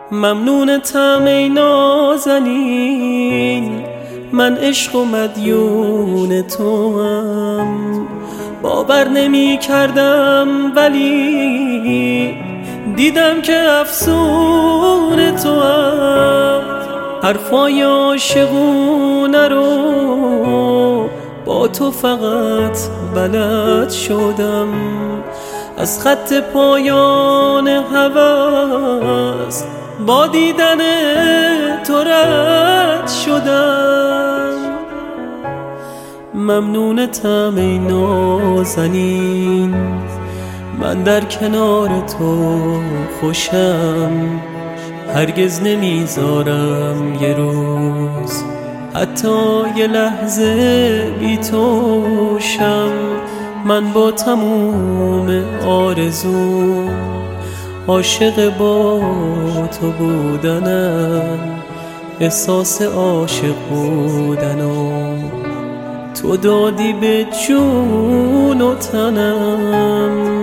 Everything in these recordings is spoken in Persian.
ممنونتم ای نازنین، من عشق و مدیون توام. باور نمی کردم ولی دیدم که افسون توام. حرفای عاشقونه رو با تو فقط بلد شدم، از خط پایان هوس با دیدن تو رد شدم. ممنونتم ای نازنین، من در کنار تو خوشم. هرگز نمیذارم یه روز حتی یه لحظه بی تو شم. من با تموم آرزو عاشق با تو بودنم، احساس عاشق بودنم تو دادی به جون و تنم.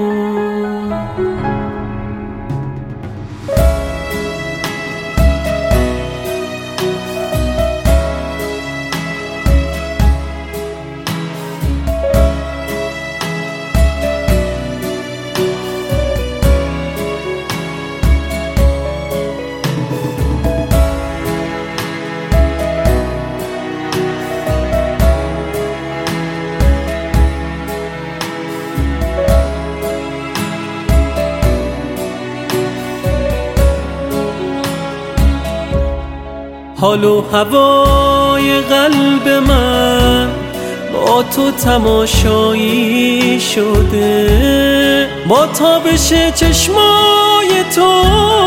حال و هوای قلب من با تو تماشایی شده، با تابش چشمای تو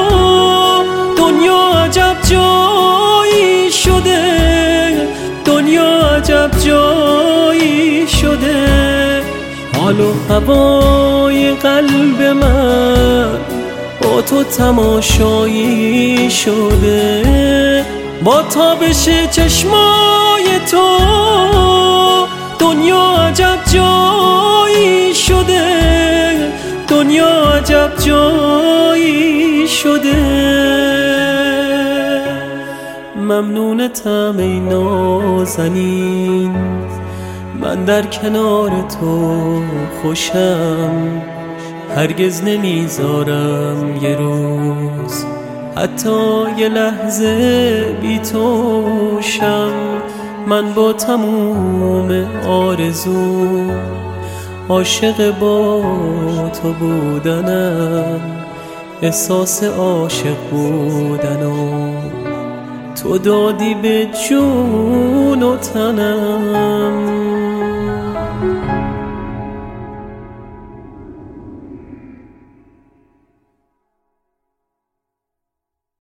دنیا عجب جایی شده، دنیا عجب جایی شده. حال و هوای قلب من با تو تماشایی شده، با تابش چشمای تو دنیا عجب جایی شده، دنیا عجب جایی شده. ممنونتم ای نازنین، من در کنار تو خوشم. هرگز نمیذارم یه روز حتی یه لحظه بی تو شم. من با تموم آرزو عاشق با تو بودنم، احساس عاشق بودنم تو دادی به جون و تنم.